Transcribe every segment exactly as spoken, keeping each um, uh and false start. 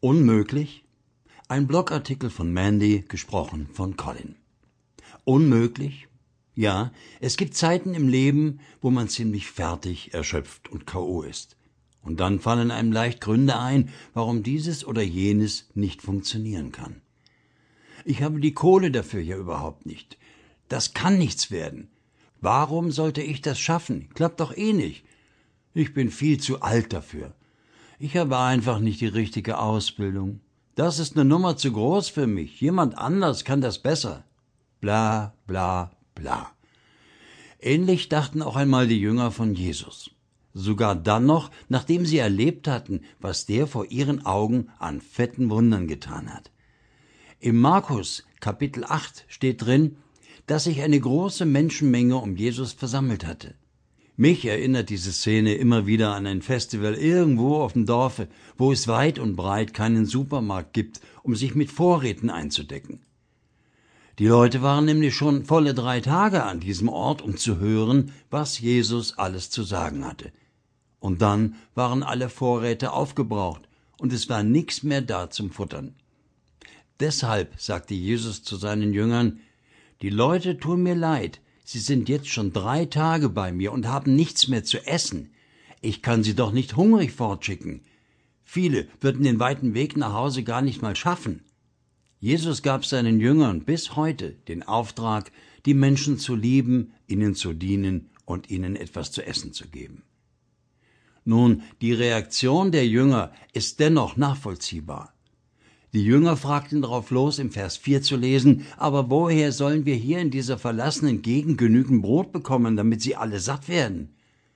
Unmöglich? Ein Blogartikel von Mandy, gesprochen von Colin. Unmöglich? Ja, es gibt Zeiten im Leben, wo man ziemlich fertig, erschöpft und K O ist. Und dann fallen einem leicht Gründe ein, warum dieses oder jenes nicht funktionieren kann. Ich habe die Kohle dafür ja überhaupt nicht. Das kann nichts werden. Warum sollte ich das schaffen? Klappt doch eh nicht. Ich bin viel zu alt dafür. Ich habe einfach nicht die richtige Ausbildung. Das ist eine Nummer zu groß für mich. Jemand anders kann das besser. Bla, bla, bla. Ähnlich dachten auch einmal die Jünger von Jesus. Sogar dann noch, nachdem sie erlebt hatten, was der vor ihren Augen an fetten Wundern getan hat. Im Markus Kapitel acht steht drin, dass sich eine große Menschenmenge um Jesus versammelt hatte. Mich erinnert diese Szene immer wieder an ein Festival irgendwo auf dem Dorfe, wo es weit und breit keinen Supermarkt gibt, um sich mit Vorräten einzudecken. Die Leute waren nämlich schon volle drei Tage an diesem Ort, um zu hören, was Jesus alles zu sagen hatte. Und dann waren alle Vorräte aufgebraucht und es war nichts mehr da zum Futtern. Deshalb sagte Jesus zu seinen Jüngern: Die Leute tun mir leid. Sie sind jetzt schon drei Tage bei mir und haben nichts mehr zu essen. Ich kann sie doch nicht hungrig fortschicken. Viele würden den weiten Weg nach Hause gar nicht mal schaffen. Jesus gab seinen Jüngern bis heute den Auftrag, die Menschen zu lieben, ihnen zu dienen und ihnen etwas zu essen zu geben. Nun, die Reaktion der Jünger ist dennoch nachvollziehbar. Die Jünger fragten darauf los, im Vers vier zu lesen, aber woher sollen wir hier in dieser verlassenen Gegend genügend Brot bekommen, damit sie alle satt werden?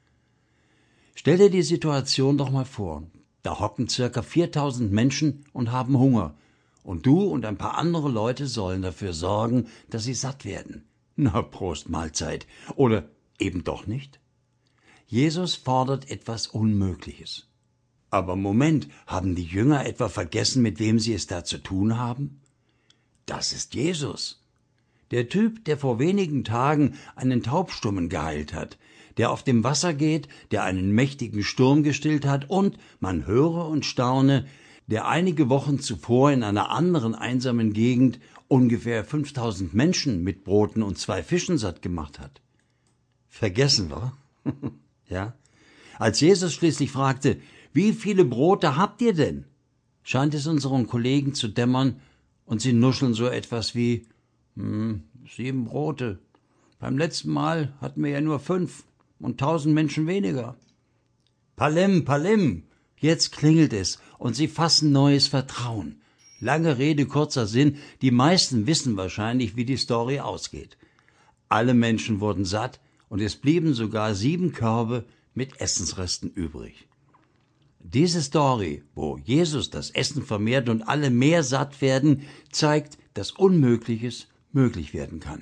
Stell dir die Situation doch mal vor. Da hocken circa viertausend Menschen und haben Hunger. Und du und ein paar andere Leute sollen dafür sorgen, dass sie satt werden. Na, Prost Mahlzeit. Oder eben doch nicht? Jesus fordert etwas Unmögliches. Aber Moment, haben die Jünger etwa vergessen, mit wem sie es da zu tun haben? Das ist Jesus. Der Typ, der vor wenigen Tagen einen Taubstummen geheilt hat, der auf dem Wasser geht, der einen mächtigen Sturm gestillt hat und, man höre und staune, der einige Wochen zuvor in einer anderen einsamen Gegend ungefähr fünftausend Menschen mit Broten und zwei Fischen satt gemacht hat. Vergessen wir? Ja? Als Jesus schließlich fragte: Wie viele Brote habt ihr denn? Scheint es unseren Kollegen zu dämmern, und sie nuscheln so etwas wie, hm, sieben Brote. Beim letzten Mal hatten wir ja nur fünf und tausend Menschen weniger. Palim, Palim, jetzt klingelt es und sie fassen neues Vertrauen. Lange Rede, kurzer Sinn, die meisten wissen wahrscheinlich, wie die Story ausgeht. Alle Menschen wurden satt und es blieben sogar sieben Körbe mit Essensresten übrig. Diese Story, wo Jesus das Essen vermehrt und alle mehr satt werden, zeigt, dass Unmögliches möglich werden kann.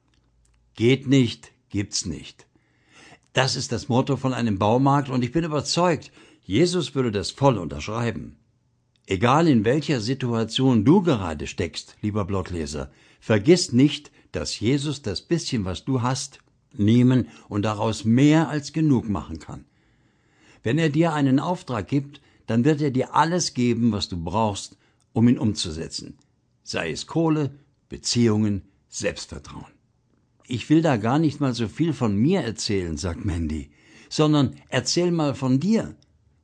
Geht nicht, gibt's nicht. Das ist das Motto von einem Baumarkt und ich bin überzeugt, Jesus würde das voll unterschreiben. Egal in welcher Situation du gerade steckst, lieber Blogleser, vergiss nicht, dass Jesus das bisschen, was du hast, nehmen und daraus mehr als genug machen kann. Wenn er dir einen Auftrag gibt, dann wird er dir alles geben, was du brauchst, um ihn umzusetzen. Sei es Kohle, Beziehungen, Selbstvertrauen. Ich will da gar nicht mal so viel von mir erzählen, sagt Mandy, sondern erzähl mal von dir.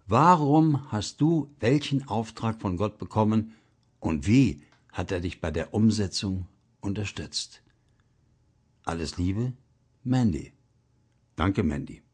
Warum hast du welchen Auftrag von Gott bekommen und wie hat er dich bei der Umsetzung unterstützt? Alles Liebe, Mandy. Danke, Mandy.